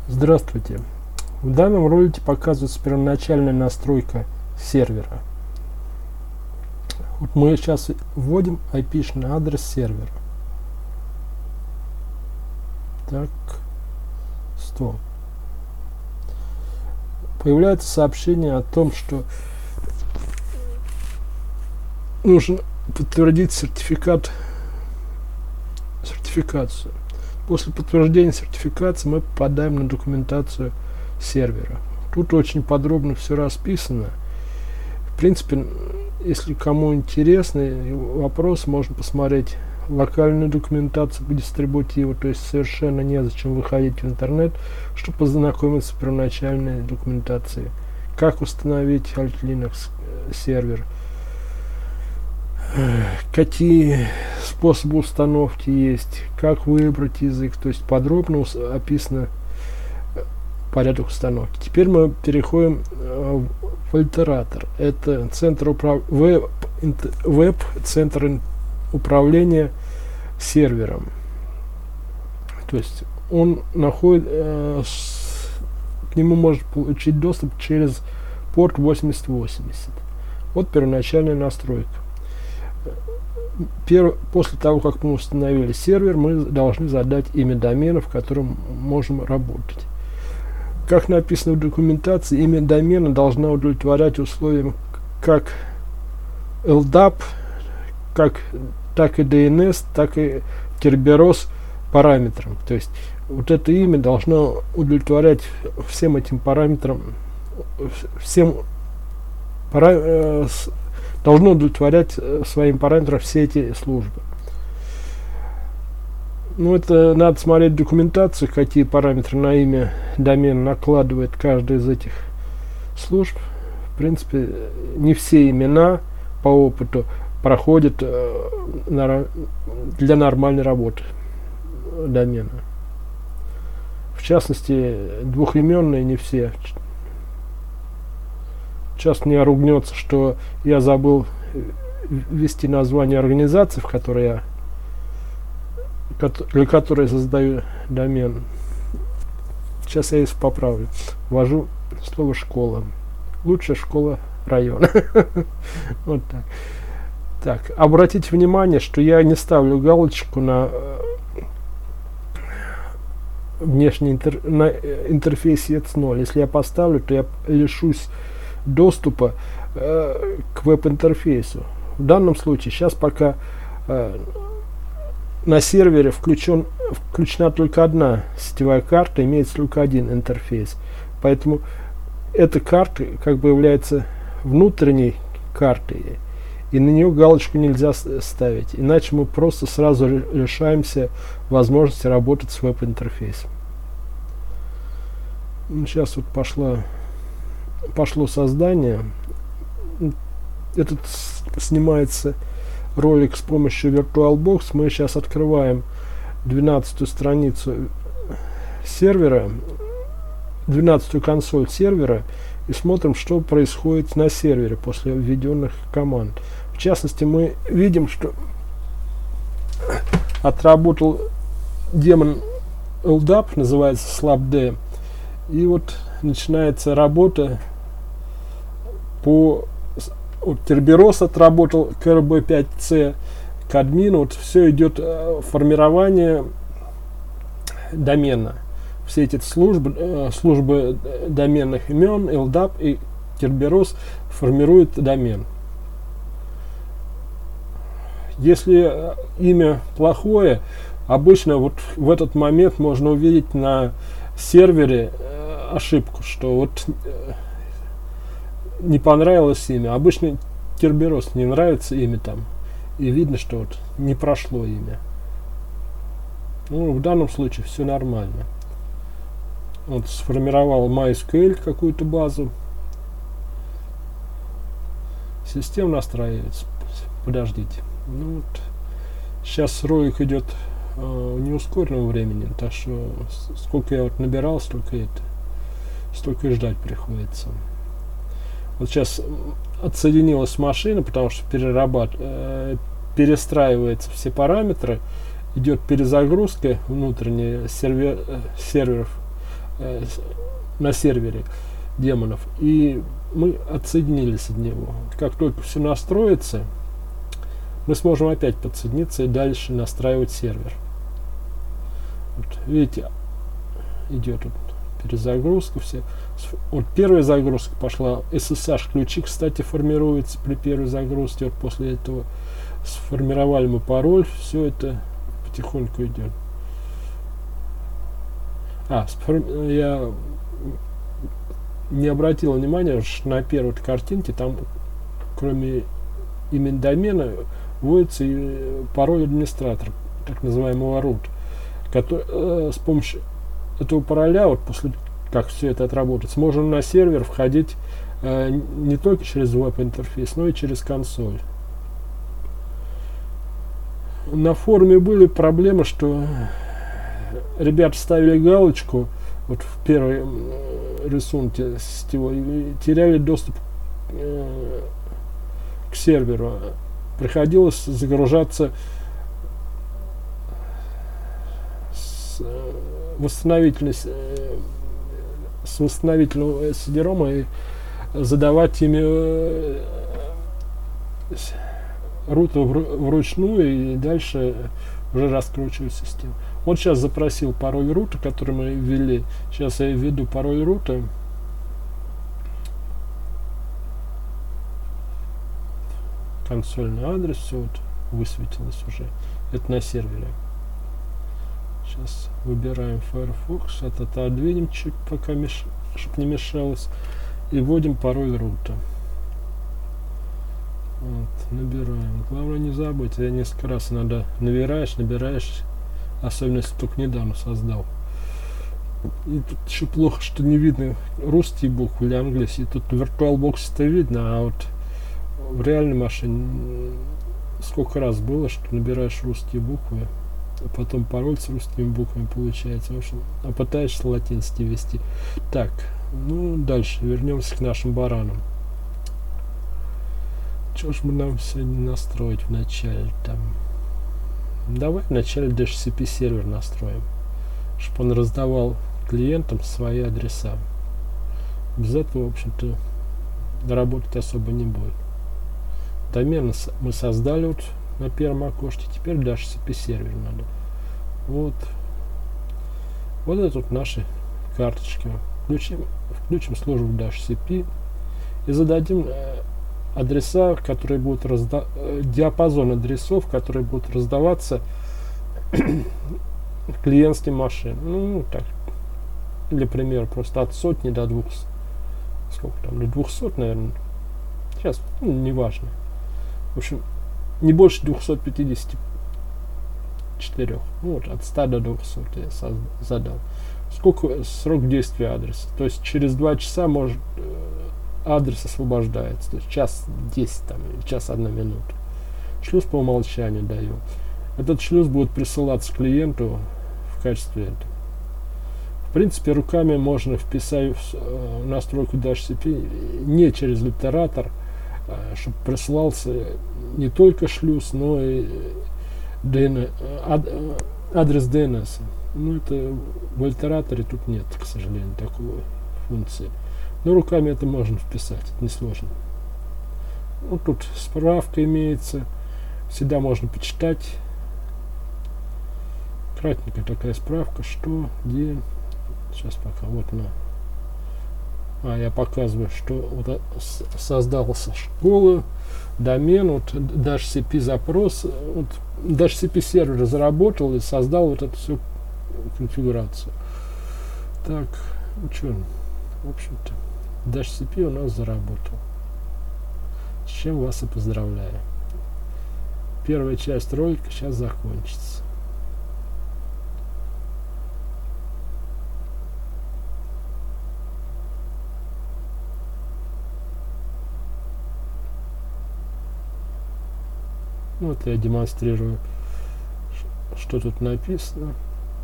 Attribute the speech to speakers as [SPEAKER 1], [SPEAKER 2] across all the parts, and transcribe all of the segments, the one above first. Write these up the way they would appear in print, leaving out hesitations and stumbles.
[SPEAKER 1] Здравствуйте! В данном ролике показывается первоначальная настройка сервера. Вот мы сейчас вводим IP-шный адрес сервера. Так, 100. Появляется сообщение о том, что нужно подтвердить сертификацию. После подтверждения сертификации мы попадаем на документацию сервера. Тут очень подробно все расписано. В принципе, если кому интересный вопрос, можно посмотреть локальную документацию по дистрибутиву, то есть совершенно незачем выходить в интернет, чтобы познакомиться с первоначальной документацией. Как установить Alt Linux сервер, какие способы установки есть, как выбрать язык, то есть подробно описано порядок установки. Теперь мы переходим в Альтератор. Это веб-центр управления сервером. То есть он находит, к нему можно получить доступ через порт 8080. Вот первоначальная настройка. После того, как мы установили сервер, мы должны задать имя домена, в котором можем работать. Как написано в документации, имя домена должна удовлетворять условиям как LDAP, так и DNS, так и Kerberos параметрам. То есть вот это имя должно удовлетворять всем этим параметрам, должно удовлетворять своим параметрам все эти службы. Ну, это надо смотреть документацию, какие параметры на имя домена накладывает каждая из этих служб. В принципе, не все имена по опыту проходят для нормальной работы домена. В частности, двухименные не все. Сейчас мне ругнется, что я забыл ввести название организации, в которой для которой создаю домен. Сейчас я их поправлю. Ввожу слово школа. Лучшая школа района. Вот так. Так, обратите внимание, что я не ставлю галочку на внешний интерфейсе ETS0. Если я поставлю, то я лишусь доступа к веб-интерфейсу. В данном случае сейчас пока на сервере включена только одна сетевая карта, имеется только один интерфейс. Поэтому эта карта как бы является внутренней картой, и на нее галочку нельзя ставить, иначе мы просто сразу лишаемся возможности работать с веб-интерфейсом. Сейчас вот пошло создание. Этот снимается ролик с помощью VirtualBox. Мы сейчас открываем 12-ю страницу сервера, 12-ю консоль сервера, и смотрим, что происходит на сервере после введенных команд. В частности, мы видим, что отработал демон LDAP, называется slapd, и вот начинается работа по Kerberos отработал KRB5C к админу. Вот все идет формирование домена. Все эти службы доменных имен, LDAP и Kerberos формируют домен. Если имя плохое, обычно вот в этот момент можно увидеть на сервере ошибку, что вот не понравилось имя. Обычно Kerberos не нравится имя там, и видно, что вот не прошло имя. Ну, в данном случае все нормально. Вот сформировал MySQL какую-то базу. Система настраивается. Подождите. Ну вот. Сейчас ролик идет в неускоренном времени, так что сколько я вот набирал, столько и ждать приходится. Вот сейчас отсоединилась машина, потому что перестраиваются все параметры, идет перезагрузка внутренняя серверов, на сервере демонов, и мы отсоединились от него. Как только все настроится, мы сможем опять подсоединиться и дальше настраивать сервер. Вот, видите, идет вот перезагрузка, все. Вот первая загрузка пошла, SSH ключи, кстати, формируются при первой загрузке. Вот после этого сформировали мы пароль, все это потихоньку идет. Я не обратил внимания, что на первой картинке там, кроме имени домена, вводится и пароль администратора, так называемого root, который, с помощью этого пароля, вот после как все это отработать, сможем на сервер входить не только через веб-интерфейс, но и через консоль. На форуме были проблемы, что ребята ставили галочку вот в первой рисунке сетевой и теряли доступ к серверу. Приходилось загружаться с восстановительного CD-ROM и задавать ими руту вручную и дальше уже раскручивать систему. Вот сейчас запросил пароль рута, который мы ввели. Сейчас я введу пароль рута. Консольный адрес, все вот высветилось уже. Это на сервере. Сейчас выбираем Firefox, это отодвинем чуть, пока чтобы не мешалось, и вводим пароль рута. Вот, набираем. Главное не забыть, я несколько раз иногда набираешь, особенно если только недавно создал. И тут еще плохо, что не видно русские буквы или английские. Тут в VirtualBox-то видно, а вот в реальной машине сколько раз было, что набираешь русские буквы, а потом пароль с русскими буквами получается. В общем, а пытаешься латинский ввести. Так, ну дальше вернемся к нашим баранам. Что ж мы нам сегодня настроить в начале там? Давай вначале DHCP сервер настроим, чтобы он раздавал клиентам свои адреса. Без этого, в общем-то, работать особо не будет. Домен мы создали вот на первом окошке, теперь DHCP сервер надо. Вот это вот наши карточки. Включим службу DHCP и зададим адреса, которые будут диапазон адресов, которые будут раздаваться клиентским машинам. Ну так, для примера, просто от сотни до 200. Сколько там? До 200, наверное. Сейчас, неважно. В общем, не больше 254. Ну, вот, от 100 до 200 я задал. Сколько срок действия адреса? То есть через 2 часа может адрес освобождается. То есть час 10 там, или час 1 минута. Шлюз по умолчанию даю. Этот шлюз будет присылаться клиенту в качестве этого. В принципе, руками можно вписать в настройку DHCP не через литератор, чтобы присылался не только шлюз, но и адрес DNS. Ну, это в литераторе тут нет, к сожалению, такой функции. Но руками это можно вписать, это несложно. Вот тут справка имеется, всегда можно почитать. Кратенькая такая справка, что, где. Сейчас пока, вот на. Я показываю, что вот создался школа, домен, вот DHCP запрос, вот DHCP сервер заработал и создал вот эту всю конфигурацию. Так, ну что, в общем-то, DHCP у нас заработал. С чем вас и поздравляю. Первая часть ролика сейчас закончится. Вот я демонстрирую, что тут написано.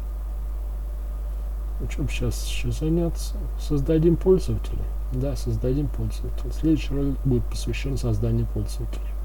[SPEAKER 1] Ну, чем сейчас еще заняться? Создадим пользователя. Да, создадим пользователя. Следующий ролик будет посвящен созданию пользователя.